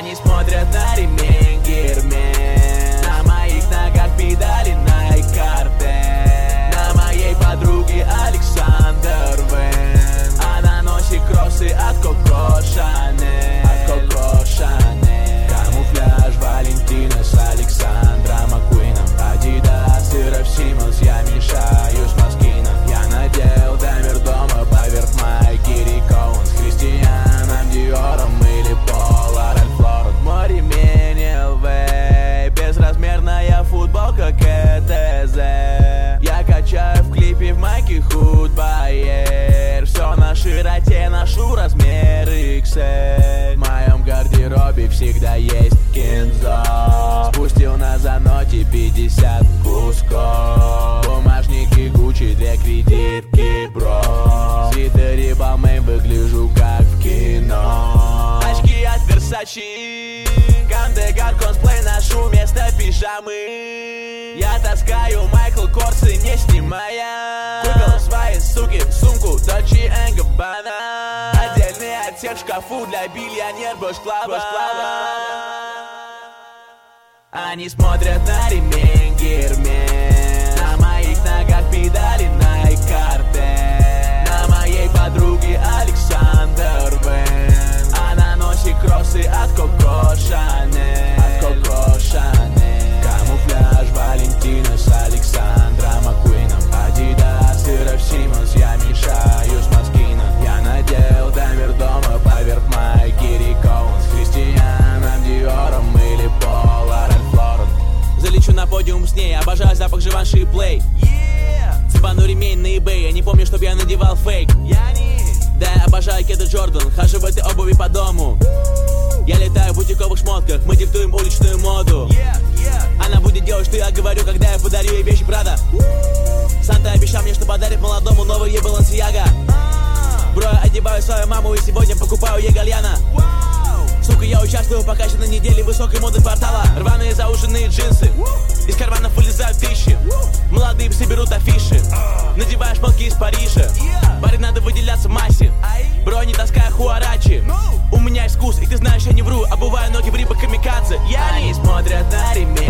Они смотрят на ремень Гермес, на моих ногах педали Nike Carter, на моей подруге Александр Вэн. Она носит кроссы от Коко Шанель, камуфляж Валентина с Александром Маккуином, Адидас и Рэп Симмонс, я мешаю с Москином. Я надел Дамир дома поверх майки Рик Оуэнс, Кристианом Диором или Пола Ральф Лорен. Мой ремень ЛВ, безразмерная футболка КТЗ. Я качаю в клипе в майке Худ Байер. Все на широте, ношу размер XL. В моем гардеробе всегда есть кинзо. Спустил на заноте 50 кусков. Бумажники Гуччи для кредитки, бро. Свитере Балмейн, выгляжу как в кино. Очки от Versace, Гандегар косплей ношу вместо пижамы. Я таскаю Майкл Корсы, не снимая. Купил своей суки сумку Dolce & Gabbana. Отдельный отсек в шкафу для бильонер Бэш-клаба. Они смотрят на ремень Гермес, на моих ногах педали Nike Carter, на моей подруге Александр Вэн. Она носит кроссы от Коко Шанель, камуфляж Валентина с Александром Маккуином, Адидас и Рэп Симмонс, я мешаю с Москином. Я надел Дамир дома поверх майки Рик Оуэнс, Кристианом Диором или Пола Ральф Лорен. Залечу на подиум с ней, обожаю запах Живанши и Плей. Цепану ремень на eBay, я не помню, чтоб я надевал фейк. Да, я обожаю кеды Джордан, хожу в этой обуви по дому. Я летаю в бутиковых шмотках, мы диктуем уличную моду. Она будет делать, что я говорю, когда я подарю ей вещи Прада. Санта обещал мне, что подарит молодому новый Балансиага. Бро, я одеваю свою маму и сегодня покупаю ей гальяна. Сука, я участвую в покаче на неделе высокой моды квартала. Рваные зауженные джинсы, из карманов вылезают тысячи. Молодые псы берут афиши, надеваешь шмотки из Парижа. Баре надо выделяться в массе, бро, не таская хуарачи. У меня есть вкус, и ты знаешь, я не вру, обуваю ноги в Рибок Камикадзе. Они смотрят на ремень